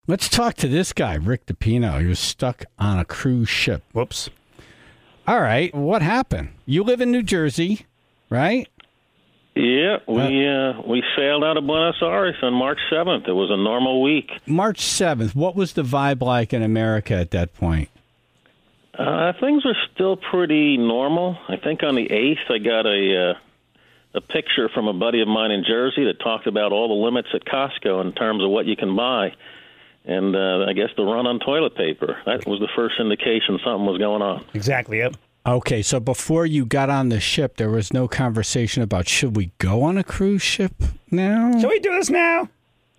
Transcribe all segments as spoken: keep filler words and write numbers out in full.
Let's talk to this guy, Rick DePino. He was stuck on a cruise ship. Whoops. All right. What happened? You live in New Jersey, right? Yeah, we uh, we sailed out of Buenos Aires on March seventh. It was a normal week. March seventh. What was the vibe like in America at that point? Uh, things were still pretty normal. I think on the eighth, I got a uh, a picture from a buddy of mine in Jersey that talked about all the limits at Costco in terms of what you can buy. And uh, I guess the run on toilet paper. That was the first indication something was going on. Exactly, yep. Okay, so before you got on the ship, there was no conversation about should we go on a cruise ship now? Should we do this now?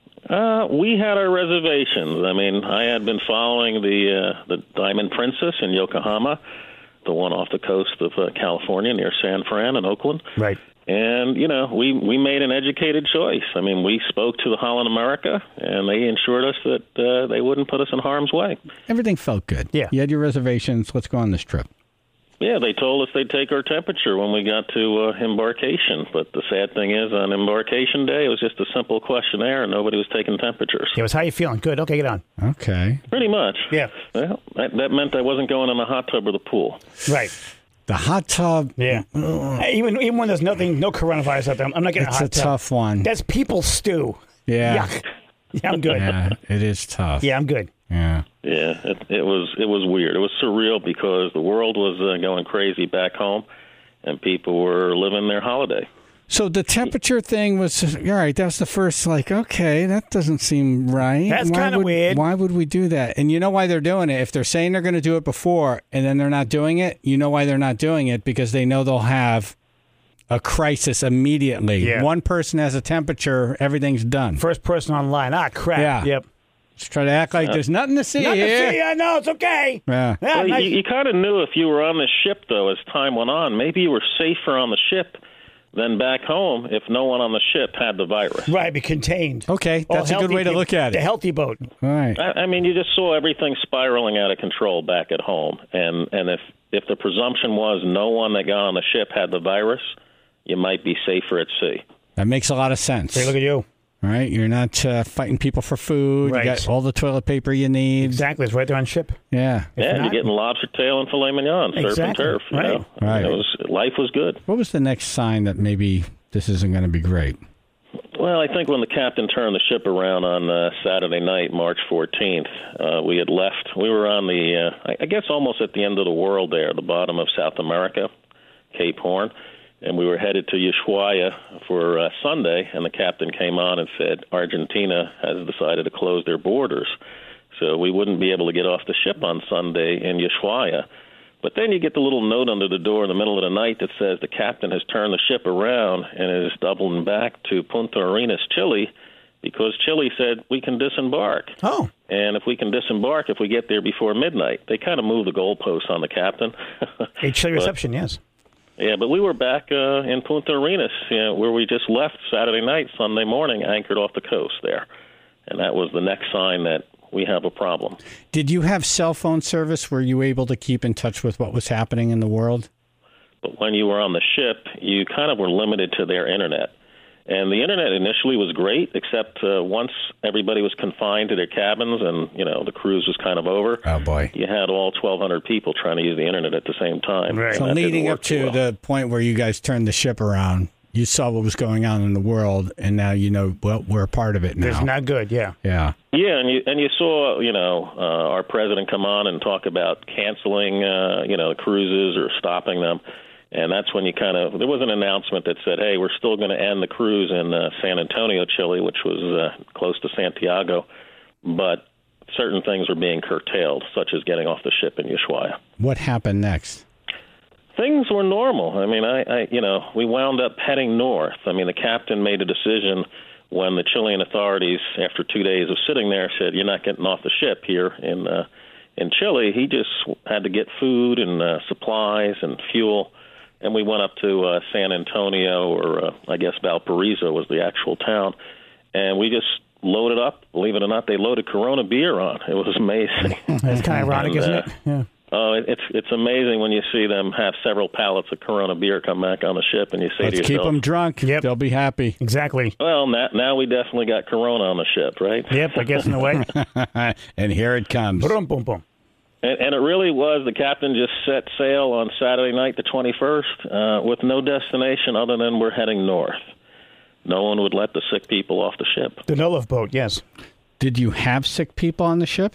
Uh, we had our reservations. I mean, I had been following the uh, the Diamond Princess in Yokohama, the one off the coast of uh, California near San Fran and Oakland. Right. And, you know, we, we made an educated choice. I mean, we spoke to the Holland America, and they assured us that uh, they wouldn't put us in harm's way. Everything felt good. Yeah. You had your reservations. Let's go on this trip. Yeah, they told us they'd take our temperature when we got to uh, embarkation. But the sad thing is, on embarkation day, it was just a simple questionnaire, and nobody was taking temperatures. Yeah, it was how you feeling? Good. Okay, get on. Okay. Pretty much. Yeah. Well, that, that meant I wasn't going in the hot tub or the pool. Right. The hot tub. Yeah. Even even when there's nothing, no coronavirus out there, I'm not getting It's a hot a tub. tough one. That's people stew. Yeah. Yuck. Yeah, I'm good. Yeah, it is tough. Yeah, I'm good. Yeah. Yeah, it, it was it was weird. It was surreal because the world was uh, going crazy back home, and people were living their holiday. So the temperature thing was, all right, that was the first, like, okay, that doesn't seem right. That's Why kinda would- weird. Why would we do that? And you know why they're doing it? If they're saying they're going to do it before and then they're not doing it, you know why they're not doing it? Because they know they'll have a crisis immediately. Yeah. One person has a temperature, everything's done. First person online. Ah, crap. Yeah. Yep. Just try to act like there's nothing to see Nothing to here. see. I know. It's okay. Yeah. Yeah, Well, nice. you, you kind of knew if you were on the ship, though, as time went on, maybe you were safer on the ship than back home if no one on the ship had the virus. Right, be contained. Okay, All that's a good healthy way to people- look at The it. healthy boat. All right. I, I mean, you just saw everything spiraling out of control back at home, and and if if the presumption was no one that got on the ship had the virus, you might be safer at sea. That makes a lot of sense. Hey, look at you. All right, you're not uh, fighting people for food. Right. You got all the toilet paper you need. Exactly. It's right there on ship. Yeah. If yeah, not- you're getting lobster tail and filet mignon, surf and Exactly. turf. You Right. know? Right. It was, life was good. What was the next sign that maybe this isn't going to be great? Well, I think when the captain turned the ship around on uh, Saturday night, March fourteenth, uh, we had left. We were on the, uh, I guess, almost at the end of the world there, the bottom of South America, Cape Horn, and we were headed to Ushuaia for uh, Sunday, and the captain came on and said Argentina has decided to close their borders, so we wouldn't be able to get off the ship on Sunday in Ushuaia. But then you get the little note under the door in the middle of the night that says the captain has turned the ship around and is doubling back to Punta Arenas, Chile, because Chile said we can disembark. Oh. And if we can disembark, if we get there before midnight, they kind of moved the goalposts on the captain. A chilly But- reception, yes. Yeah, but we were back uh, in Punta Arenas, you know, where we just left Saturday night, Sunday morning, anchored off the coast there. And that was the next sign that we have a problem. Did you have cell phone service? Were you able to keep in touch with what was happening in the world? But when you were on the ship, you kind of were limited to their internet. And the internet initially was great, except uh, once everybody was confined to their cabins and, you know, the cruise was kind of over. Oh, boy. You had all twelve hundred people trying to use the internet at the same time. Right. and So that didn't leading work up too to well. the point where you guys turned the ship around, you saw what was going on in the world, and now you know, well, we're a part of it now. It's not good, yeah. Yeah. Yeah, and you and you saw, you know, uh, our president come on and talk about canceling, uh, you know, cruises or stopping them. And that's when you kind of, there was an announcement that said, hey, we're still going to end the cruise in uh, San Antonio, Chile, which was uh, close to Santiago, but certain things were being curtailed, such as getting off the ship in Ushuaia. What happened next? Things were normal. I mean, I, I, you know, we wound up heading north. I mean, the captain made a decision when the Chilean authorities, after two days of sitting there, said, you're not getting off the ship here in uh, in Chile. He just had to get food and uh, supplies and fuel. And we went up to uh, San Antonio, or uh, I guess Valparaiso was the actual town, and we just loaded up. Believe it or not, they loaded Corona beer on. It was amazing. It's kind of ironic, And, isn't uh, it? Yeah. Oh, it- it's it's amazing when you see them have several pallets of Corona beer come back on the ship, and you say Let's to keep yourself, them drunk. Yep. They'll be happy. Exactly. well, now, now we definitely got Corona on the ship, right? Yep, I guess in a way. And here it comes. Boom, boom, boom. And, and it really was, the captain just set sail on Saturday night, the twenty-first, uh, with no destination other than we're heading north. No one would let the sick people off the ship. The Nolov boat, yes. Did you have sick people on the ship?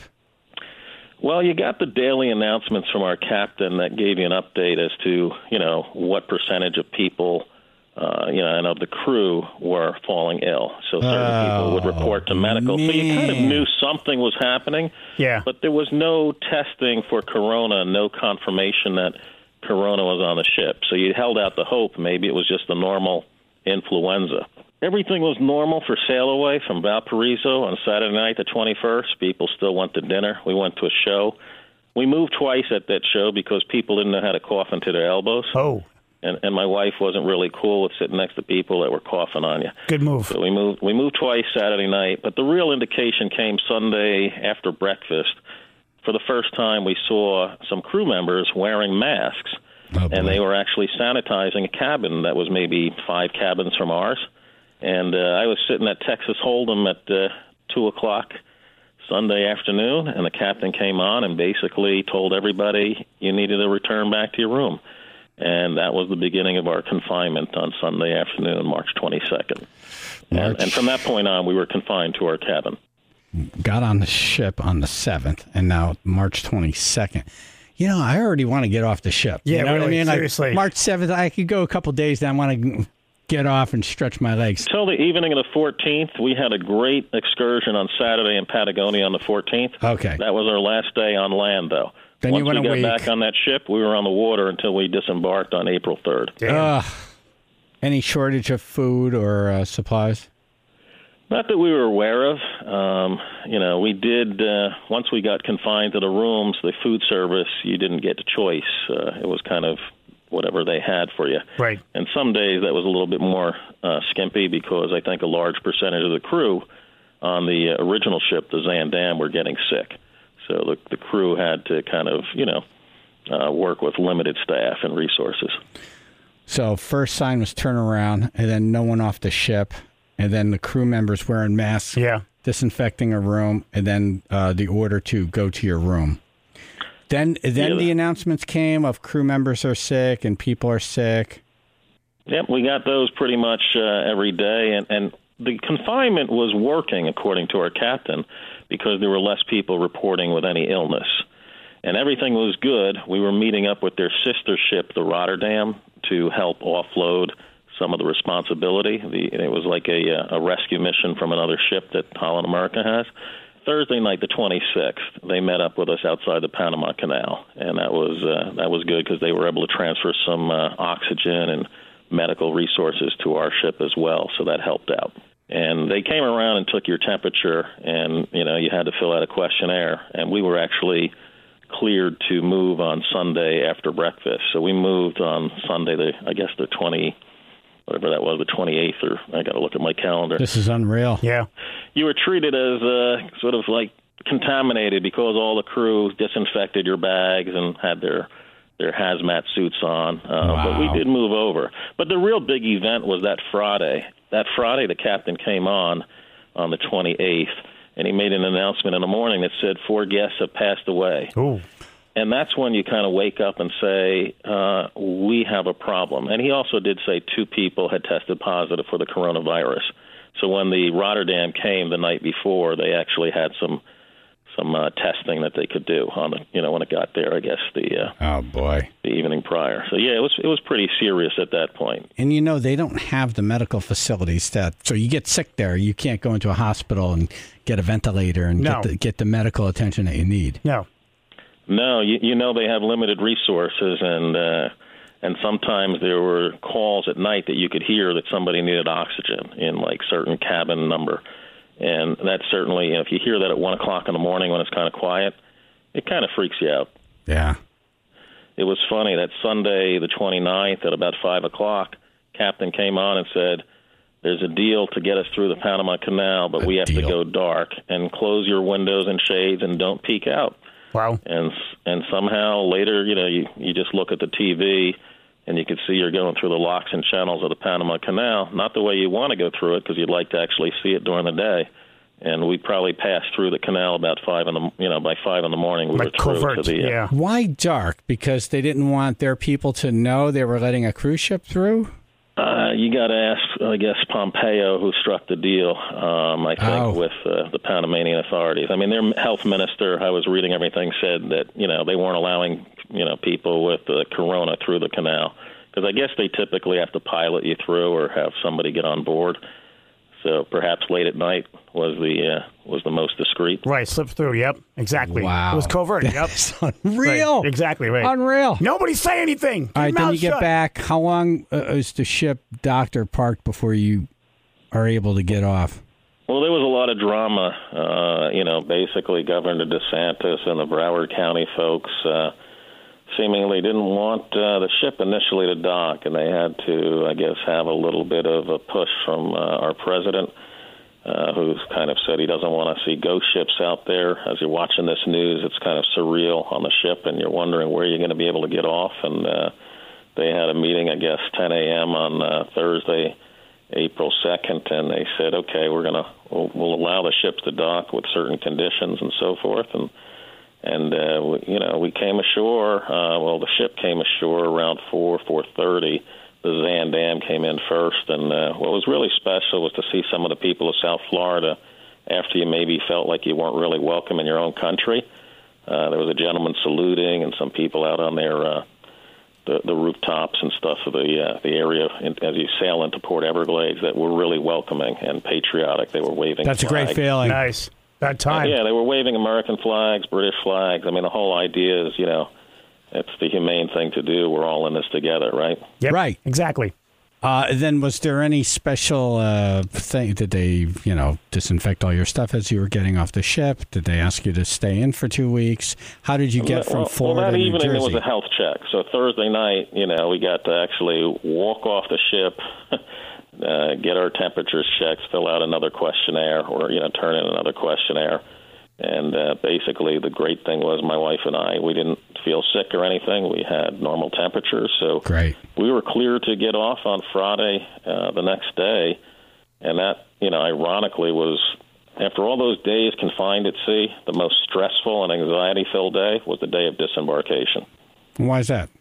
Well, you got the daily announcements from our captain that gave you an update as to, you know, what percentage of people, uh, you know, and of the crew were falling ill. So certain Oh, people would report to medical. So you kind of man. knew something was happening. Yeah. But there was no testing for Corona, no confirmation that Corona was on the ship. So you held out the hope maybe it was just a normal influenza. Everything was normal for sail away from Valparaiso on Saturday night, the twenty-first. People still went to dinner. We went to a show. We moved twice at that show because people didn't know how to cough into their elbows. Oh, And, and my wife wasn't really cool with sitting next to people that were coughing on you. good move. So we moved we moved twice Saturday night, but the real indication came Sunday after breakfast. For the first time, we saw some crew members wearing masks, Oh, and boy. they were actually sanitizing a cabin that was maybe five cabins from ours. And uh, I was sitting at Texas Hold'em at uh, two o'clock Sunday afternoon, and the captain came on and basically told everybody you needed to return back to your room. And that was the beginning of our confinement on Sunday afternoon, March twenty-second. And, March- and from that point on, we were confined to our cabin. Got on the ship on the seventh, and now March twenty-second. You know, I already want to get off the ship. Yeah, you know what I really, mean? Like, seriously. March seventh, I could go a couple days, then I want to get off and stretch my legs. Till the evening of the fourteenth, we had a great excursion on Saturday in Patagonia on the fourteenth. Okay. That was our last day on land, though. Then Once you went we a got week. back on that ship, we were on the water until we disembarked on April third. Damn. Ugh. Any shortage of food or uh, supplies? Not that we were aware of. Um, you know, we did, uh, once we got confined to the rooms, the food service, you didn't get a choice. Uh, it was kind of whatever they had for you. Right. And some days that was a little bit more uh, skimpy because I think a large percentage of the crew on the uh, original ship, the Zandam, were getting sick. So the, the crew had to kind of, you know, uh, work with limited staff and resources. So first sign was turn around, and then no one off the ship, and then the crew members wearing masks, Yeah. disinfecting a room, and then uh, the order to go to your room. Then, then Yeah. the announcements came of crew members are sick and people are sick. Yep, we got those pretty much uh, every day, and, and the confinement was working, according to our captain, because there were less people reporting with any illness. And everything was good. We were meeting up with their sister ship, the Rotterdam, to help offload some of the responsibility. The, it was like a, a rescue mission from another ship that Holland America has. Thursday night, the twenty-sixth, they met up with us outside the Panama Canal, and that was uh, that was good because they were able to transfer some uh, oxygen and medical resources to our ship as well, so that helped out. And they came around and took your temperature, and you know you had to fill out a questionnaire, and we were actually cleared to move on Sunday after breakfast. So we moved on Sunday, the I guess the twenty, whatever that was, the twenty-eighth, or I got to look at my calendar. This is unreal. Yeah. You were treated as uh, sort of like contaminated because all the crew disinfected your bags and had their their hazmat suits on. Uh, But we Wow. did move over. But the real big event was that Friday. That Friday, the captain came on on the twenty-eighth, and he made an announcement in the morning that said four guests have passed away. Ooh. And that's when you kind of wake up and say, uh, we have a problem. And he also did say two people had tested positive for the coronavirus. So when the Rotterdam came the night before, they actually had some some uh, testing that they could do on the, you know, when it got there, I guess, the uh, Oh, boy. the evening prior. So, yeah, it was it was pretty serious at that point. And, you know, they don't have the medical facilities that, so you get sick there. You can't go into a hospital and get a ventilator and No. get, the, get the medical attention that you need. No. No, you, you know they have limited resources, and uh, and sometimes there were calls at night that you could hear that somebody needed oxygen in like certain cabin number, and that certainly, you know, if you hear that at one o'clock in the morning when it's kind of quiet, it kind of freaks you out. Yeah. It was funny that Sunday the twenty-ninth at about five o'clock, Captain came on and said, "There's a deal to get us through the Panama Canal, but A we have deal. to go dark and close your windows and shades and don't peek out." Wow. And and somehow later, you know, you, you just look at the T V and you can see you're going through the locks and channels of the Panama Canal, not the way you want to go through it because you'd like to actually see it during the day. And we probably passed through the canal about five in the, you know, by five in the morning. We like were through covert, to the, uh, yeah. Why dark? Because they didn't want their people to know they were letting a cruise ship through? Uh, you got to ask, I guess, Pompeo, who struck the deal, um, I think, Oh. with uh, the Panamanian authorities. I mean, their health minister, I was reading everything, said that, you know, they weren't allowing, you know, people with uh, corona through the canal. Because I guess they typically have to pilot you through or have somebody get on board. So perhaps late at night was the uh, was the most discreet. Right, slip through. Yep, exactly. Wow. It was covert. Yep. That's unreal. Right, exactly right. Unreal. Nobody say anything. Keep All right, your then mouth you get shut. back. How long uh, is the ship doctor parked before you are able to get off? Well, there was a lot of drama. Uh, you know, basically Governor DeSantis and the Broward County folks uh, seemingly didn't want uh, the ship initially to dock, and they had to, I guess, have a little bit of a push from uh, our president, uh, who's kind of said he doesn't want to see ghost ships out there. As you're watching this news, it's kind of surreal on the ship, and you're wondering where you're going to be able to get off. And uh, they had a meeting, I guess, ten a.m. on uh, Thursday, April second, and they said, okay, we're going to we'll, we'll allow the ships to dock with certain conditions and so forth. And And, uh, we, you know, we came ashore, uh, well, the ship came ashore around four, four thirty. The Zaandam came in first. And uh, what was really special was to see some of the people of South Florida after you maybe felt like you weren't really welcome in your own country. Uh, there was a gentleman saluting and some people out on their uh, the, the rooftops and stuff of the, uh, the area in, as you sail into Port Everglades that were really welcoming and patriotic. They were waving That's a flags. great feeling. Nice. That time. Yeah, they were waving American flags, British flags. I mean, the whole idea is, you know, it's the humane thing to do. We're all in this together, right? Yep, Right. Exactly. Uh, then was there any special uh, thing? Did they, you know, disinfect all your stuff as you were getting off the ship? Did they ask you to stay in for two weeks? How did you get from well, Florida well, that to New evening Jersey? there was a health check. So Thursday night, you know, we got to actually walk off the ship, uh, get our temperatures checked, fill out another questionnaire, or you know, turn in another questionnaire. And uh, basically, the great thing was my wife and I, we didn't feel sick or anything. We had normal temperatures, so Great. we were clear to get off on Friday uh, the next day. And that, you know, ironically was, after all those days confined at sea, the most stressful and anxiety-filled day was the day of disembarkation. Why is that?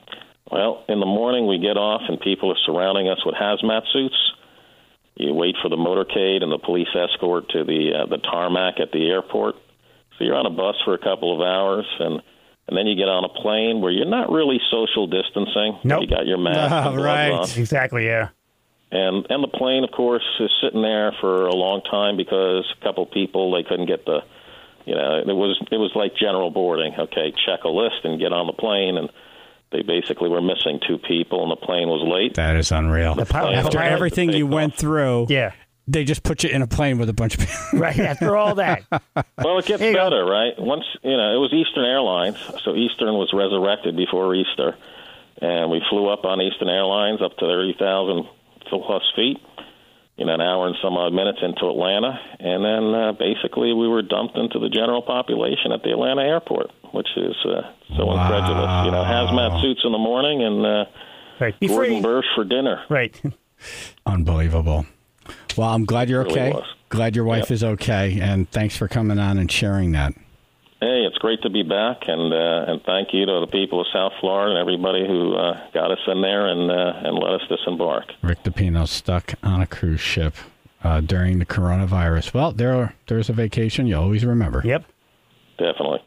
Well, in the morning we get off and people are surrounding us with hazmat suits. You wait for the motorcade and the police escort to the uh, the tarmac at the airport. So you're on a bus for a couple of hours, and, and then you get on a plane where you're not really social distancing. Nope. You got your mask Oh, and gloves right. on. Exactly, yeah. And and the plane, of course, is sitting there for a long time because a couple people, they couldn't get the, you know, it was it was like general boarding. Okay, check a list and get on the plane, and they basically were missing two people, and the plane was late. That is unreal. The pilot- Yeah. After Right. everything you Take went off. through, Yeah. they just put you in a plane with a bunch of people. Right, after all that. Well, it gets There you go. better, right? Once, you know, it was Eastern Airlines, so Eastern was resurrected before Easter, and we flew up on Eastern Airlines up to thirty thousand plus feet, you know, an hour and some odd minutes into Atlanta, and then uh, basically we were dumped into the general population at the Atlanta airport, which is uh, so Wow. incredulous. You know, hazmat suits in the morning and uh, Right. Before Gordon you, Bursch for dinner. right. Unbelievable. Well, I'm glad you're It really okay. was. Glad your wife Yep. is okay, and thanks for coming on and sharing that. Hey, it's great to be back, and uh, and thank you to the people of South Florida and everybody who uh, got us in there and uh, and let us disembark. Rick DePino stuck on a cruise ship uh, during the coronavirus. Well, there there's a vacation you always remember. Yep. Definitely.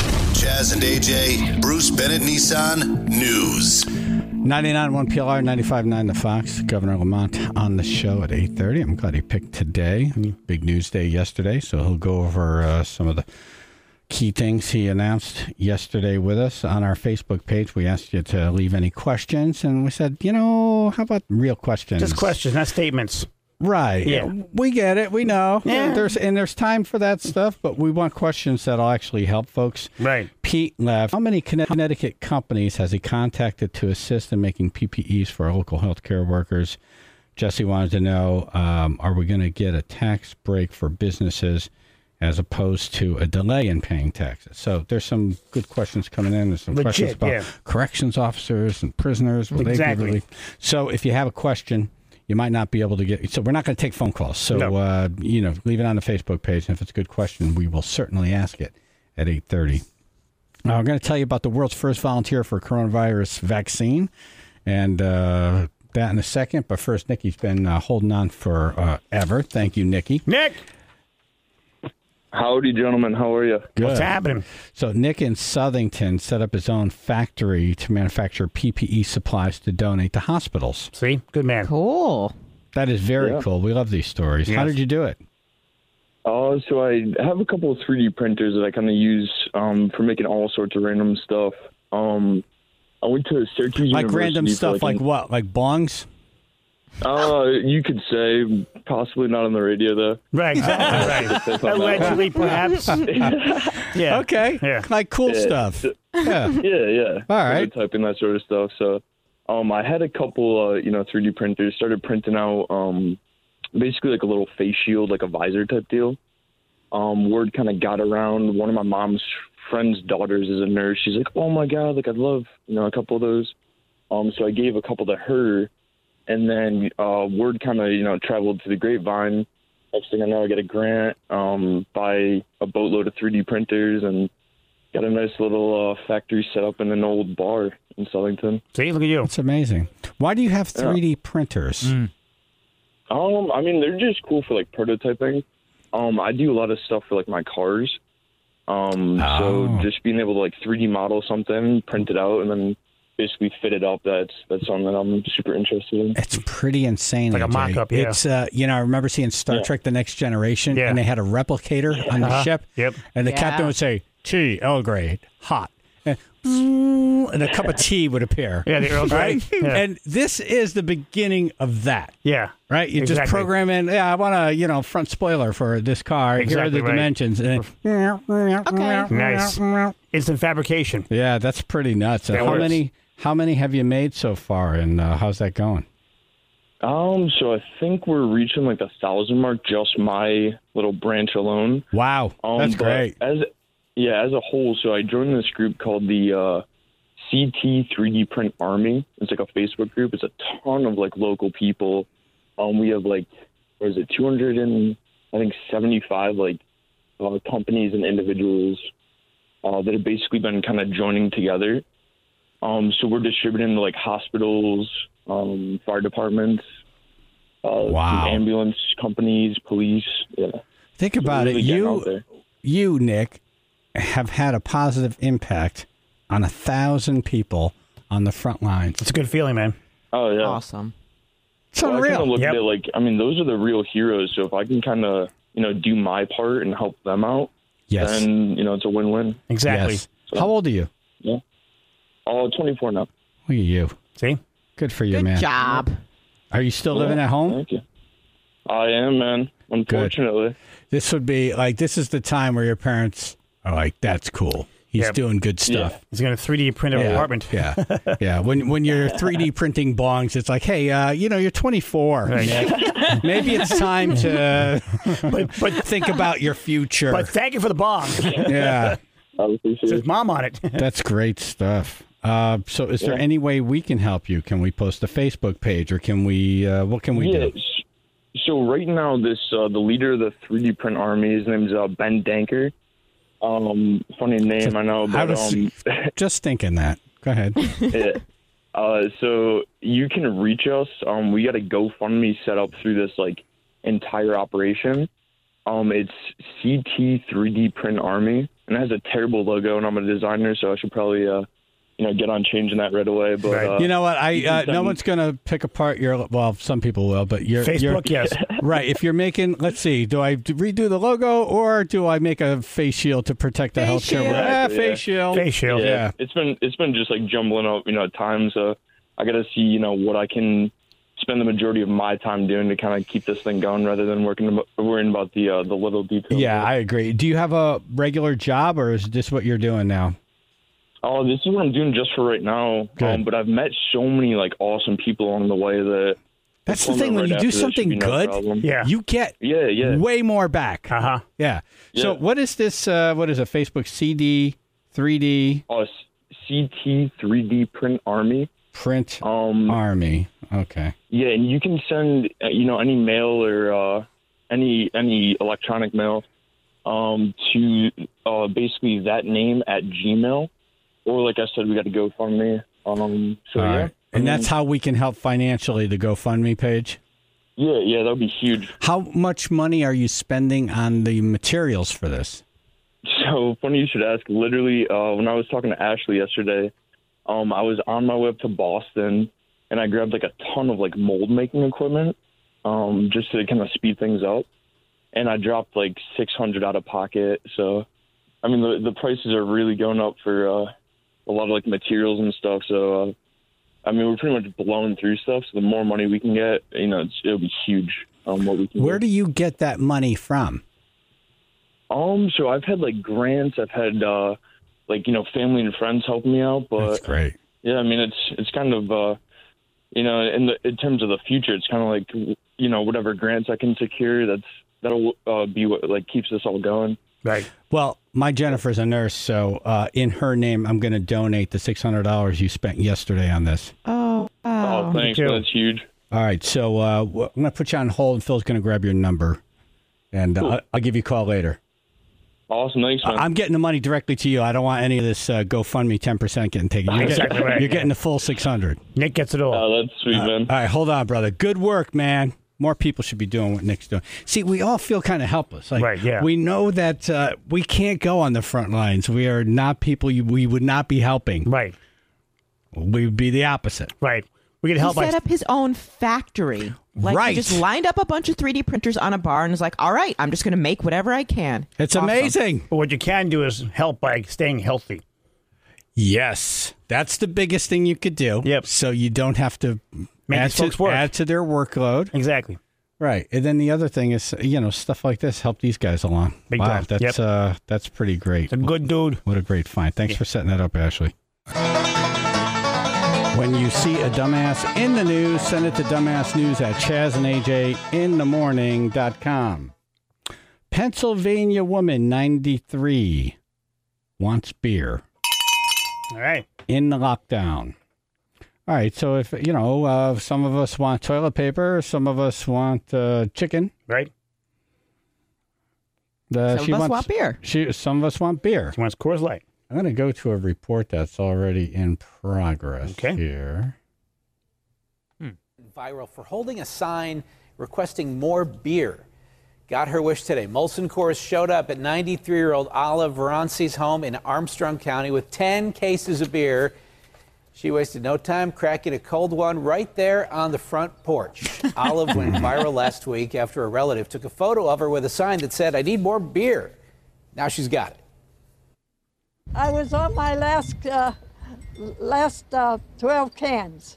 Chaz and A J, Bruce Bennett Nissan News. ninety-nine point one P L R, ninety-five point nine The Fox. Governor Lamont on the show at eight thirty. I'm glad he picked today. Big news day yesterday, so he'll go over uh, some of the key things he announced yesterday with us. On our Facebook page, we asked you to leave any questions, and we said, you know, how about real questions? Just questions, not statements. Right. Yeah. We get it. We know. Yeah. There's and there's time for that stuff, but we want questions that'll actually help folks. Right. Pete left. How many Connecticut companies has he contacted to assist in making P P Es for local healthcare workers? Jesse wanted to know, um, are we going to get a tax break for businesses as opposed to a delay in paying taxes. So there's some good questions coming in. There's some Legit, questions about yeah. corrections officers and prisoners. Will Exactly. they be relieved? So if you have a question, you might not be able to get. So we're not going to take phone calls. So No. uh, you know, leave it on the Facebook page, and if it's a good question, we will certainly ask it at eight thirty. Now, I'm going to tell you about the world's first volunteer for coronavirus vaccine, and uh, that in a second. But first, Nikki's been uh, holding on for uh, ever. Thank you, Nikki. Nick, Howdy, gentlemen. How are you? Good. what's happening? So Nick in Southington set up his own factory to manufacture P P E supplies to donate to hospitals. See, good man. Cool. That is very Yeah. cool. We love these stories. How Yes. did you do it? Uh, so I have a couple of three D printers that I kind of use um, for making all sorts of random stuff. Um, I went to Syracuse Like University random for, stuff like an- what? Like bongs? Uh, you could say, possibly not on the radio, though. Right, exactly. Right. Allegedly, perhaps. Yeah. Okay. Yeah. Like cool Yeah. stuff. Yeah. Yeah, yeah. All right. Typing that sort of stuff. So um, I had a couple, uh, you know, three D printers, started printing out um, basically like a little face shield, like a visor type deal. Um, word kind of got around. One of my mom's friend's daughters is a nurse. She's like, oh, my God, like I'd love, you know, a couple of those. Um, so I gave a couple to her. And then uh, word kind of, you know, traveled to the grapevine. Next thing I know, I get a grant, um, buy a boatload of three D printers, and got a nice little uh, factory set up in an old bar in Southington. See, look at you. It's amazing. Why do you have three D printers? Mm. Um, I mean, they're just cool for like prototyping. Um, I do a lot of stuff for like my cars. Um, Oh. so just being able to like three D model something, print it out, and then basically fit it up. That's that's something that I'm super interested in. It's pretty insane. Like a A J. mock-up, yeah. It's uh, you know, I remember seeing Star Yeah. Trek: The Next Generation, Yeah. and they had a replicator on the Uh-huh. ship. Yep. And the Yeah. captain would say, "Tea, Earl Grey, hot," and, and a cup of tea would appear. Yeah, the Earl Grey. Right? Yeah. And this is the beginning of that. Yeah. Right, you just Exactly. program in. Yeah, I want a you know front spoiler for this car. Here are Exactly the right. dimensions. And then, Nice. Instant fabrication. yeah, that's pretty nuts. And That how works. many? How many have you made so far? And uh, how's that going? Um, so I think we're reaching like the thousand mark, just my little branch alone. Wow, Um, that's but great. As yeah, as a whole, so I joined this group called the uh, C T three D Print Army. It's like a Facebook group. It's a ton of like local people. Um, we have like, what is it, two hundred and I think seventy-five like uh, companies and individuals uh, that have basically been kind of joining together. Um, so we're distributing to like hospitals, um, fire departments, uh, Wow. ambulance companies, police. Yeah. Think So about we're it. really getting You, out there. you, Nick, have had a positive impact on a thousand people on the front lines. It's a good feeling, man. Oh yeah. Awesome. It's Well, I kind of unreal. look Yep. at it like, I mean, those are the real heroes. So if I can kind of, you know, do my part and help them out, Yes. then, you know, it's a win-win. Exactly. Yes. How old are you? Oh, twenty-four now. Look at you. See? Good for you, Good man. job. Are you still living at home? Thank you. I am, man. Unfortunately. This would be like, this is the time where your parents are like, that's cool. He's Yep. doing good stuff. He's going to three D print an Yeah. apartment. Yeah. Yeah. When when you're three D printing bongs, it's like, hey, uh, you know, you're twenty-four. Right. Nick. Maybe it's time to But, but, think about your future. but thank you for the bomb. It yeah. I appreciate says it. mom on it. That's great stuff. Uh, so is there Yeah. any way we can help you? Can we post a Facebook page or can we, uh, what can we Yes. do? So right now, this uh, the leader of the three D print army, his name's uh, Ben Danker. Um, funny name, I know, I but was um, just thinking that. Go ahead. yeah. Uh, so you can reach us. Um, we got a GoFundMe set up through this like entire operation. Um, it's C T three D Print Army, and it has a terrible logo. And I'm a designer, so I should probably uh, you know, get on changing that right away. But Right. uh, You know what? I you can uh, no send- one's going to pick apart your. Well, some people will, but your Facebook, your, yes. right. If you're making, let's see, do I redo the logo or do I make a face shield to protect the Face healthcare? shield. Ah, Yeah. face shield. Face shield. yeah, Yeah. it's been it's been just like jumbling up, you know, at times. So I got to see, you know, what I can spend the majority of my time doing to kind of keep this thing going, rather than working about, worrying about the uh, the little details. Yeah, I agree. Do you have a regular job or is this what you're doing now? Oh, this is what I'm doing just for right now. Good. Um, but I've met so many like awesome people along the way that, That's the thing. When you do something good, yeah. you get yeah, yeah. way more back. Uh-huh. Yeah. Yeah. So what is this? Uh, what is it? Facebook C D, three D? Uh, C T three D Print Army. Print Um, Army. Okay. Yeah, and you can send, uh, you know, any mail or uh, any any electronic mail um, to uh, basically that name at Gmail. Or like I said, we got to GoFundMe. Um, so, All yeah. right. And that's how we can help financially, the GoFundMe page? Yeah, yeah, that would be huge. How much money are you spending on the materials for this? So funny you should ask. Literally, uh, when I was talking to Ashley yesterday, um, I was on my way up to Boston, and I grabbed like a ton of like mold making equipment, um, just to kind of speed things up. And I dropped like six hundred out of pocket. So, I mean, the the prices are really going up for uh, a lot of like materials and stuff. So, uh, I mean, we're pretty much blowing through stuff. So the more money we can get, you know, it's, it'll be huge. Um, what we can. Where get. do you get that money from? Um, so I've had like grants. I've had uh, like you know family and friends helping me out. But That's great. yeah, I mean it's it's kind of uh, you know in the in terms of the future, it's kind of like you know whatever grants I can secure. That's that'll uh, be what like keeps us all going. Right. Well, my Jennifer's a nurse, so uh, in her name, I'm going to donate the six hundred dollars you spent yesterday on this. Oh, wow. Oh, thanks. That's huge. All right, so uh, I'm going to put you on hold, and Phil's going to grab your number, and uh, Cool. I'll, I'll give you a call later. Awesome. Thanks, man. I'm getting the money directly to you. I don't want any of this uh, GoFundMe ten percent getting taken. You're, Exactly getting, right. you're getting the full six hundred. Nick gets it all. Oh, that's sweet, Uh, man. all right, hold on, brother. Good work, man. More people should be doing what Nick's doing. See, we all feel kind of helpless. Like, Right, yeah. We know that uh, we can't go on the front lines. We are not people you, we would not be helping. Right. We would be the opposite. Right. We can He help by set up his own factory. Like Right. He just lined up a bunch of three D printers on a bar and was like, all right, I'm just going to make whatever I can. It's Awesome. amazing. But what you can do is help by staying healthy. Yes, that's the biggest thing you could do. Yep. So you don't have to Make add these folks to, work. add to their workload. Exactly. Right. And then the other thing is, you know, stuff like this help these guys along. Big wow, time. that's Yep. uh, that's pretty great. It's a good dude. What a great find. Thanks for setting that up, Ashley. When you see a dumbass in the news, send it to dumbassnews at chaz and a j in the morning dot com. Pennsylvania woman, ninety-three, wants beer All right. in the lockdown. All right, so if, you know, uh, some of us want toilet paper, some of us want uh, chicken. Right. Uh, Some she of us wants, want beer. She, some of us want beer. He wants Coors Light. I'm going to go to a report that's already in progress Okay. here. Viral for holding a sign requesting more beer. Got her wish today. Molson Coors showed up at ninety-three-year-old Olive Varancy's home in Armstrong County with ten cases of beer. She wasted no time cracking a cold one right there on the front porch. Olive went viral last week after a relative took a photo of her with a sign that said, "I need more beer." Now she's got it. I was on my last uh, last uh, twelve cans.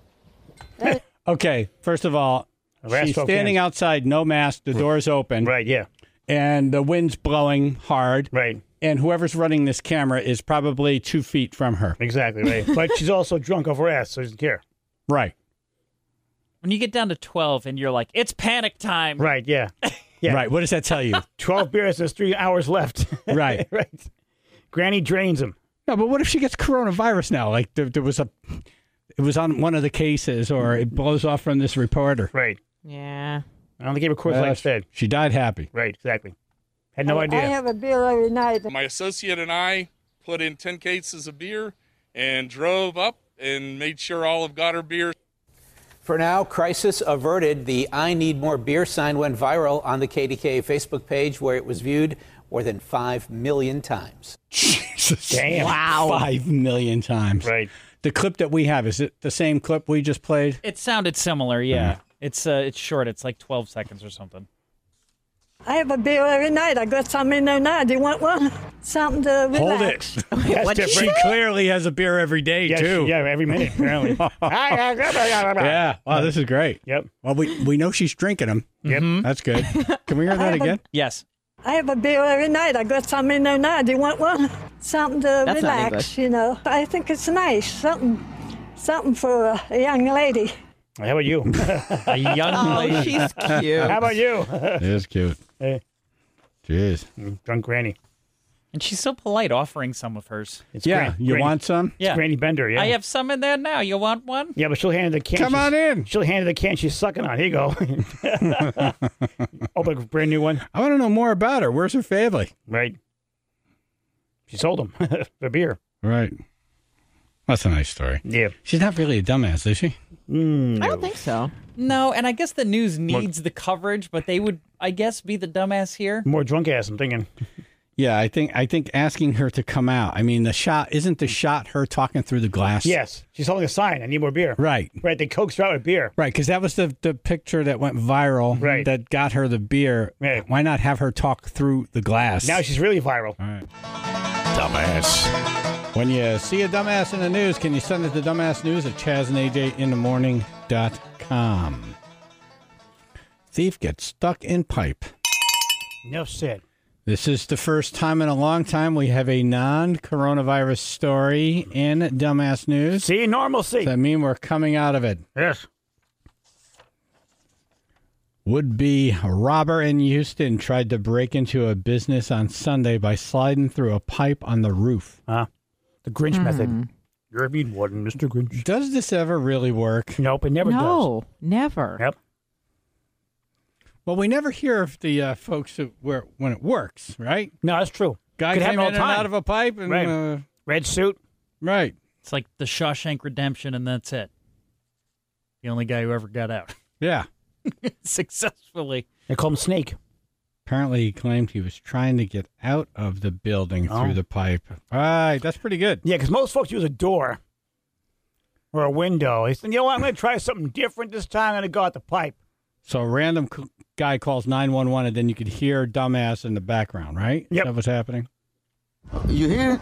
Okay, first of all, Last she's twelve standing cans. outside, no mask, the door's open, Right, yeah. and the wind's blowing hard, Right. and whoever's running this camera is probably two feet from her. Exactly, right. But she's also drunk off her ass, so she doesn't care. Right. When you get down to twelve and you're like, it's panic time. Right, yeah. Yeah. Right. What does that tell you? twelve beers, there's three hours left. Right. Right. Granny drains them. No, but what if she gets coronavirus now? Like there, there was a, it was on one of the cases, or it blows off from this reporter. Right. Yeah. I don't think gave her Coors Uh, Light instead. She died happy. Right, exactly. Had no I, idea. I have a beer every night. My associate and I put in ten cases of beer and drove up and made sure Olive got her beer. For now, crisis averted. The "I Need More Beer" sign went viral on the K D K A Facebook page, where it was viewed more than five million times. Jesus. Damn. Wow. Five million times. Right. The clip that we have, is it the same clip we just played? It sounded similar, yeah. It's uh, it's short. It's like twelve seconds or something. I have a beer every night. I got some in there now. Do you want one? Something to Hold relax. it. That's What'd you She different. clearly has a beer every day, Yeah, too. she- yeah, every minute, apparently. Yeah. Wow, this is great. Yep. Well, we, we know she's drinking them. Yep. That's good. Can we hear that have a- again? Yes. I have a beer every night. I got some in there now. Do you want one? Something to That's not relax, you know. I think it's nice. Something, something for a young lady. How about you? A young Oh, lady. she's cute. How about you? It is cute. Hey, Jeez. drunk granny. And she's so polite offering some of hers. It's Yeah, Gran- you Granny, want some? Yeah. Granny Bender, yeah. I have some in there now. You want one? Yeah, but she'll hand her the can. Come she's- on in. She'll hand her the can she's sucking on. Here you go. Open a brand new one. I want to know more about her. Where's her family? Right. She sold them for beer. Right. That's a nice story. Yeah. She's not really a dumbass, is she? Mm, I don't think so. No, and I guess the news needs the coverage, but they would, I guess, be the dumbass here. More drunk ass, I'm thinking. Yeah, I think I think asking her to come out. I mean, the shot isn't the shot her talking through the glass. Yes. She's holding a sign. I need more beer. Right. Right. They coaxed her out with beer. Right, because that was the, the picture that went viral. Right. That got her the beer. Right. Why not have her talk through the glass? Now she's really viral. All right. Dumbass. When you see a dumbass in the news, can you send it to dumbassnews at chaz and a j in the morning dot com? Thief gets stuck in pipe. Enough said. This is the first time in a long time we have a non-coronavirus story in Dumbass News. See, normalcy. Does that mean we're coming out of it? Yes. Would-be robber in Houston tried to break into a business on Sunday by sliding through a pipe on the roof. Uh, the Grinch method. You're a mean one, Mister Grinch. Does this ever really work? Nope, it never No, never. does. Yep. Well, we never hear of the uh, folks who, where when it works, right? No, that's true. Guy Could came happen in all and the time. out of a pipe, and Right. uh, Red suit. right, It's like the Shawshank Redemption, and that's it. The only guy who ever got out yeah. successfully. They call him Snake. Apparently, he claimed he was trying to get out of the building Oh. through the pipe. All right, that's pretty good. Yeah, because most folks use a door or a window. He said, you know what? I'm going to try something different this time. I'm going to go out the pipe. So a random c- guy calls nine one one, and then you could hear dumbass in the background, right? Yep. Is that what's happening? You hear?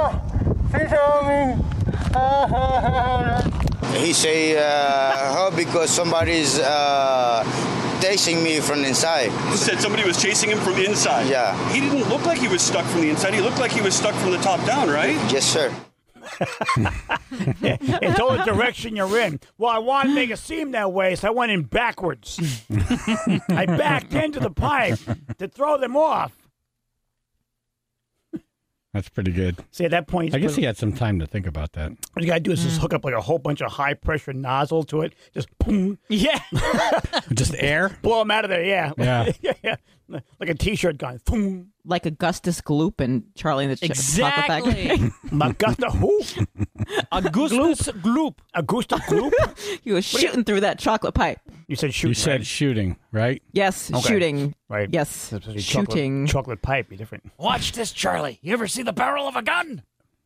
He say, uh, "How because somebody's uh, chasing me from the inside." He said somebody was chasing him from the inside. Yeah. He didn't look like he was stuck from the inside. He looked like he was stuck from the top down, right? Yes, sir. It's all the direction you're in. Well, I wanted to make it seem that way, so I went in backwards. I backed into the pipe to throw them off. That's pretty good. See, at that point, I guess put- he had some time to think about that. what you got to do is just hook up like a whole bunch of high-pressure nozzle to it. Just boom. Yeah. Just air? Blow them out of there, yeah. Yeah. yeah, yeah. Like a T-shirt gun. Boom. Like Augustus Gloop and Charlie and the Ch- Chocolate Factory. Exactly. Augusta who? Augustus Gloop. Augusta Gloop? He was shooting through that chocolate pipe. You said shooting, You said right? shooting, right? Yes, Okay. shooting. Right. Yes, That's what you- shooting. Chocolate, chocolate pipe, be different. Watch this, Charlie. You ever see the barrel of a gun?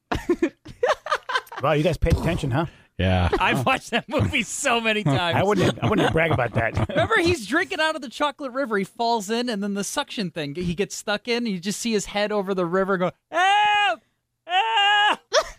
Wow, you guys paid attention, huh? Yeah. I've watched that movie so many times. I wouldn't. I wouldn't brag about that. Remember, he's drinking out of the chocolate river. He falls in, and then the suction thing, he gets stuck in. And you just see his head over the river go, help! Help!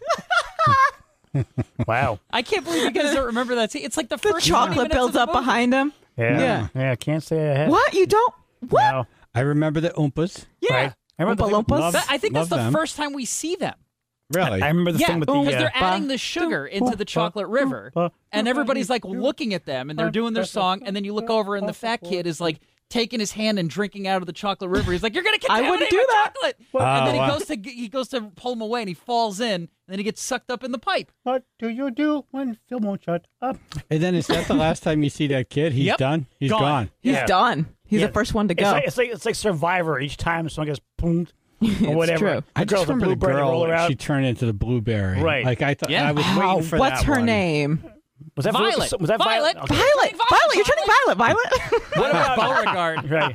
Wow. I can't believe you guys don't remember that scene. It's like the The first twenty chocolate minutes builds of the up movie. behind him. Yeah. Yeah. Yeah. I can't say I had. What? You don't? What? No. I remember the Oompas. Yeah. Right. I remember Oompa the thing- Loompas? Love- That- I think that's love the them. first time we see them. Really? I remember the yeah, thing with because the. Uh, they're adding the sugar into the chocolate river, and everybody's like looking at them, and they're doing their song, and then you look over, and the fat kid is like taking his hand and drinking out of the chocolate river. He's like, "You're gonna I contaminate wouldn't do my that. chocolate!" Oh, and then he wow. goes to he goes to pull him away, and he falls in, and then he gets sucked up in the pipe. What do you do when Phil won't shut up? And then is that the last time you see that kid? He's Yep. done? He's Gone. gone. He's Yeah. done. He's Yeah. the first one to It's go. like, it's like it's like Survivor. Each time someone gets boom or It's whatever. true. The I girl's just a remember the bluebird, they roll her girl. out. She turned into the blueberry. Right. Like I thought. Yeah. I was Wow, waiting for what's that her one. name? Was that Violet. Was that Violet. Okay. Violet. Violet. Violet. You're turning Violet. Violet. What about Beauregard? Right.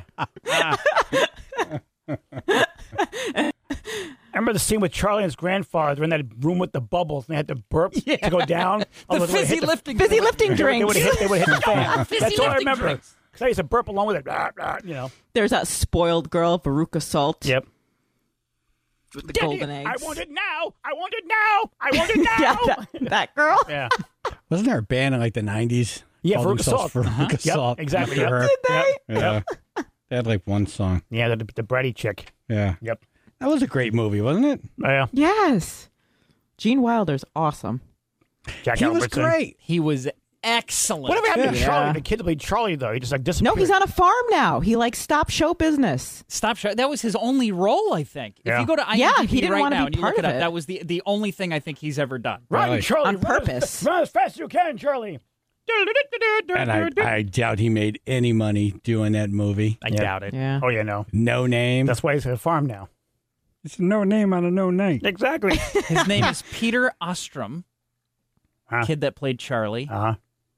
I remember the scene with Charlie and his grandfather. They're in that room with the bubbles, and they had to burp to go down. The Otherwise they would've fizzy hit the- lifting, Fizzy lifting They would- they drinks. would have hit, they would've hit the fan. Fizzy That's all I lifting remember. drinks. Because I used to burp along with it. Blah, blah, you know. There's that spoiled girl, Veruca Salt. Yep. With the Daddy, golden eggs. I want it now. I want it now. I want it now. yeah, that, that girl. yeah. Wasn't there a band in like the nineties? Yeah, called Veruca themselves Salt. Veruca Yep, Salt. exactly. after Yep. her. Did they? Yeah. They had like one song. Yeah, the, the bratty chick. Yeah. Yep. That was a great movie, wasn't it? Yeah. Yes. Gene Wilder's awesome. Jack He was Albertson. great. He was excellent. Whatever happened to Yeah. Charlie? The kid that played Charlie, though, he just like disappeared. No, he's on a farm now. He like stopped show business. Stop show. That was his only role, I think. Yeah. If you go to I M D B Yeah, he didn't right wanna now be and you part look it of up, it. that was the the only thing I think he's ever done. Run, Really? Charlie. On run as- purpose. Run as fast as you can, Charlie. And I, I doubt he made any money doing that movie. I Yeah. doubt it. Yeah. Oh, yeah, no. No name. That's why he's at a farm now. It's no name on a no name. Exactly. His name is Peter Ostrom, Huh. kid that played Charlie. Uh-huh.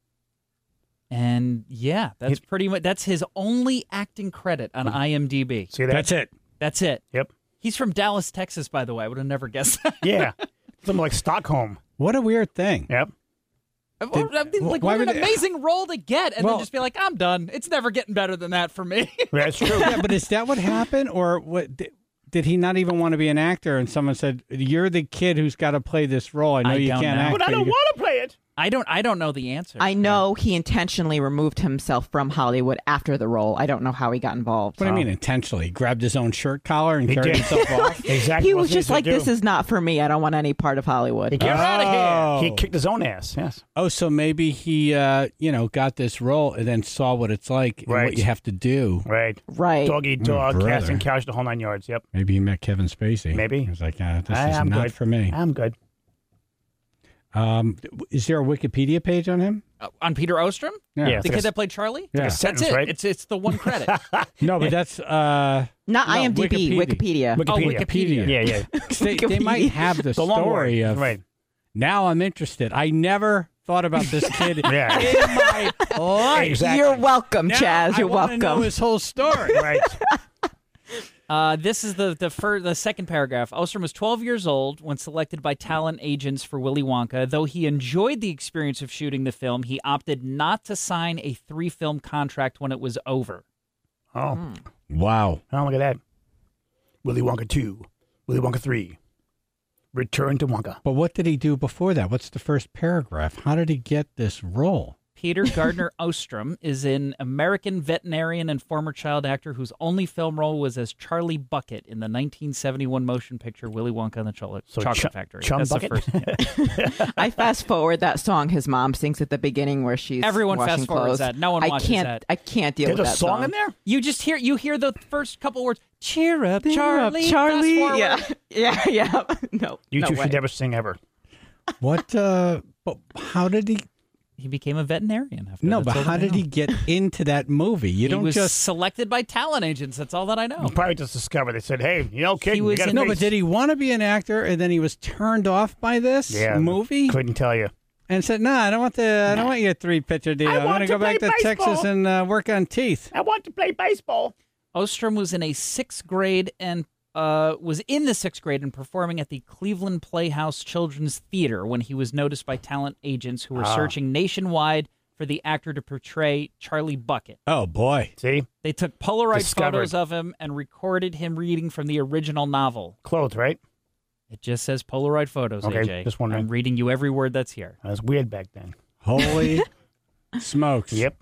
And yeah, that's pretty much that's his only acting credit on I M D B. See that? That's it. That's it. Yep. He's from Dallas, Texas, by the way. I would have never guessed that. Yeah. Something like Stockholm. What a weird thing. Yep. I mean, like, why what an would it- amazing role to get, and Well- then just be like, I'm done. It's never getting better than that for me. That's true. Yeah, but is that what happened, or what? Did, did he not even want to be an actor? And someone said, "You're the kid who's got to play this role. I know I you don't can't know. act, But I you don't can-" want to play it. I don't. I don't know the answer. I know he intentionally removed himself from Hollywood after the role. I don't know how he got involved. What do you mean intentionally? He grabbed his own shirt collar and He carried did. himself off. Exactly. He what was he just to like, do. this is not for me. I don't want any part of Hollywood. Get out of Oh. here. He kicked his own ass. Yes. Oh, so maybe he, uh, you know, got this role and then saw what it's like and Right. what you have to do. Right. Right. Dog eat dog, brother. cast and couch, the whole nine yards. Yep. Maybe he met Kevin Spacey. Maybe. He was like, uh, this I, is I'm not good. for me. I'm good. Um, is there a Wikipedia page on him? Uh, on Peter Ostrom, Yeah. Yeah. the It's kid that played Charlie. Yeah. a That's sentence, it. right? It's it's the one credit. No, but that's uh, Not no, I M D B, Wikipedia. Wikipedia. Oh, Wikipedia. Yeah, yeah. they, they might have the The long story word. of. Right. Now I'm interested. I never thought about this kid Yeah. in my life. Exactly. You're welcome, Now Chaz. You're I wanna know welcome. his whole story. Right. Uh, this is the the fir- the second paragraph. Ostrom was twelve years old when selected by talent agents for Willy Wonka. Though he enjoyed the experience of shooting the film, he opted not to sign a three-film contract when it was over. Oh. Wow. Oh, look at that. Willy Wonka two. Willy Wonka three. Return to Wonka. But what did he do before that? What's the first paragraph? How did he get this role? Peter Gardner Ostrom is an American veterinarian and former child actor whose only film role was as Charlie Bucket in the nineteen seventy-one motion picture Willy Wonka and the Chocolate, So Chocolate Ch- Factory. Chum That's Bucket? the first. I fast forward that song his mom sings at the beginning where she's Everyone washing fast forwards clothes. that. No one I watches can't, that. I can't deal There's with a that song in there? You just hear you hear the first couple words. Cheer up, Cheer up, Charlie. Charlie. Fast forward. Yeah, yeah, yeah. No, You no two way. should never sing ever. What? Uh, but how did he? He became a veterinarian after. No, That's but all how that I did he know. get into that movie? You He don't was just. selected by talent agents. That's all that I know. You probably just discovered. They said, hey, you know, kid, He you was got a in- No, face. but did he want to be an actor and then he was turned off by this Yeah, movie Couldn't tell you. and said, "No, I don't want the. I don't want your three picture deal. I I'm want going to to go back play to baseball." Texas and uh, work on teeth." I want to play baseball. Ostrom was in a sixth grade and uh, was in the sixth grade and performing at the Cleveland Playhouse Children's Theater when he was noticed by talent agents who were Ah. searching nationwide for the actor to portray Charlie Bucket. Oh boy! See? They took Polaroid Discovered. photos of him and recorded him reading from the original novel. Clothes, right? It just says Polaroid photos, Okay, A J. just wondering. I'm reading you every word that's here. That was weird back then. Holy smokes! Yep.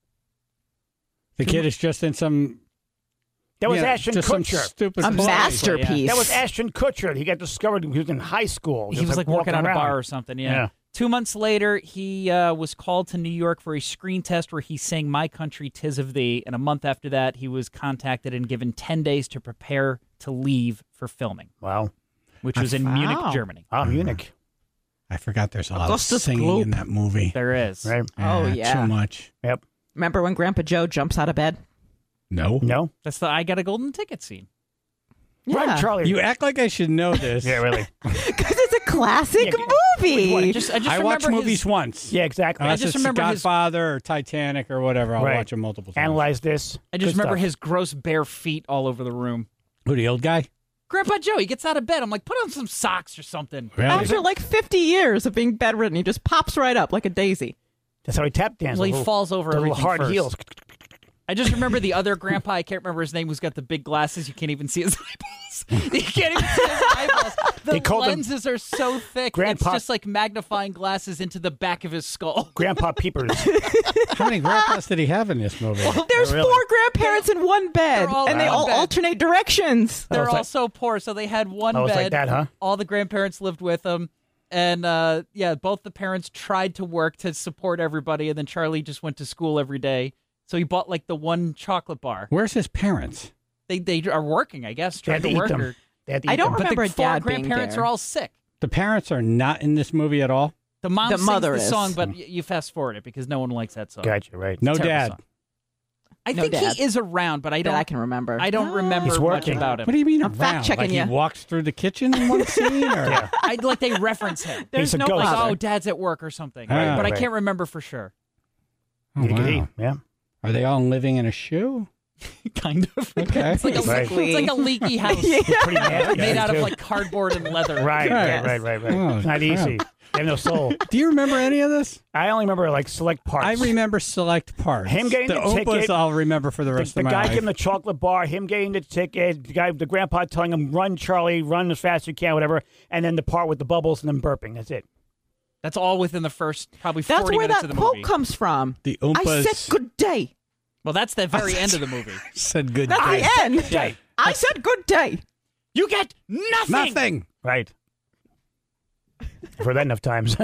The kid is just in some. That was you know, Ashton just some Kutcher. stupid A play. masterpiece. That was Ashton Kutcher. He got discovered. He was in high school. He Just was like working walking on a around. bar or something, yeah. Yeah. Two months later, he uh, was called to New York for a screen test where he sang My Country, 'Tis of Thee. And a month after that, he was contacted and given ten days to prepare to leave for filming, Wow. which was in Wow. Munich, Germany. Ah, Munich. I forgot there's a lot Augustus of singing Gloop. in that movie. There is. Right. Oh, Eh, yeah. too much. Yep. Remember when Grandpa Joe jumps out of bed? No, No? That's the I Got a Golden Ticket scene. Right, Yeah. Charlie. You act like I should know this. Yeah, really. Because it's a classic Yeah, movie. I just, I just I watch remember movies his, once. Yeah, exactly. Unless just it's remember his- Godfather or Titanic or whatever, I'll Right. watch them multiple times. Analyze this. I just Good remember stuff. his gross bare feet all over the room. Who, the old guy? Grandpa Joe, he gets out of bed. I'm like, put on some socks or something. Really? After like fifty years of being bedridden, he just pops right up like a daisy. That's how he tap dances. Well, he Little- falls over the little everything hard first. heels. I just remember the other grandpa. I can't remember his name. Who's got the big glasses? You can't even see his eyeballs. You can't even see his eyeballs. The They called him lenses are so thick. Grandpa- It's just like magnifying glasses into the back of his skull. Grandpa Peepers. How many grandpas did he have in this movie? There's really? four grandparents in one bed, They're all and they in one all bed. alternate directions. They're it's all like- so poor, so they had one Oh, it's bed. like that, huh? All the grandparents lived with them, And uh, yeah, both the parents tried to work to support everybody, and then Charlie just went to school every day. So he bought like the one chocolate bar. Where's his parents? They they are working, I guess, They had trying to to eat work. them. Or, They had to I eat don't them. but remember the four Dad being grandparents there. are all sick. The parents are not in this movie at all? The mom The sings mother the is. song, but y- you fast forward it because no one likes that song. Gotcha, right. No Terrible dad. song. I No think dad. he is around, but I That don't. I can remember. I don't Ah. remember He's much working. about him. What do you mean I'm around? fact-checking like ya. he walks through the kitchen in one scene? Or? Yeah. I like they reference him. There's He's a no ghost. Like, father. oh, Dad's at work or something. Ah. but I Right. can't remember for sure. Oh, You could eat. wow. Yeah. Are they all living in a shoe? kind of. Okay. It's like a, Right. it's like a leaky house Pretty nasty. made out of too. like cardboard and leather. Right, Right. right, right, right, right. Oh, it's not crap. easy. They have no soul. Do you remember any of this? I only remember like select parts. I remember select parts. Him getting the the Oompas ticket. I'll remember for the the, rest the of my guy life. giving the chocolate bar, him getting the ticket, the guy, the grandpa telling him, "Run, Charlie, run as fast as you can," whatever, and then the part with the bubbles and then burping. That's it. That's all within the first probably That's forty where minutes that of the quote movie. comes from. the I Oompas said good day. Well, that's the very end of the movie. said good That's day. the end. Yeah. I said good day. You get nothing. Nothing. Right. I've heard that enough times.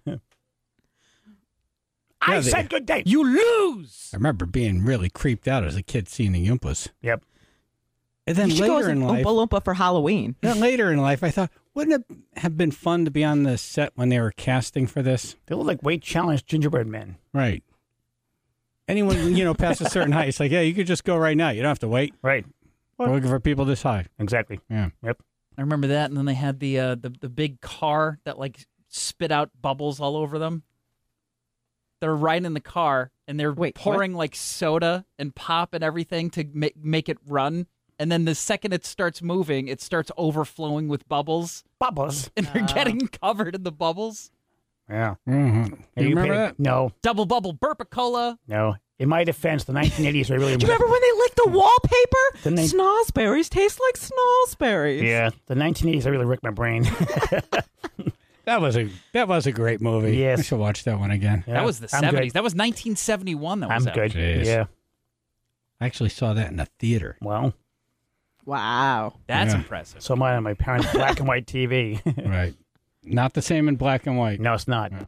I Yeah, they- said good day. You lose. I remember being really creeped out as a kid seeing the Oompas. Yep. And then You should go as later an in life, Oompa Loompa for Halloween. then later in life, I thought, wouldn't it have been fun to be on the set when they were casting for this? They look like weight challenged gingerbread men. Right. Anyone, you know, past a certain height, it's like, yeah, you could just go right now. You don't have to wait. Right. We're looking for people this high. Exactly. Yeah. Yep. I remember that, and then they had the uh, the the big car that like spit out bubbles all over them. They're riding in the car, and they're Wait, pouring like soda and pop and everything to make make it run. And then the second it starts moving, it starts overflowing with bubbles, Bubbles. and they're getting covered in the bubbles. Yeah. Mm-hmm. Hey, You remember paid- that? No. Double bubble burpicola. No. In my defense, the nineteen eighties were really. Do you remember when they licked the wallpaper? Didn't they- Snozzberries taste like snozzberries. Yeah, the nineteen eighties. I really wrecked my brain. That was a that was a great movie. Yes. I should watch that one again. Yeah, That was the I'm good. seventies. That was nineteen seventy-one. That was I'm out. good. Jeez. Yeah. I actually saw that in the theater. Well, Wow. That's Yeah. impressive. so am I on my parents' black and white T V. Right. Not the same in black and white. No, it's not.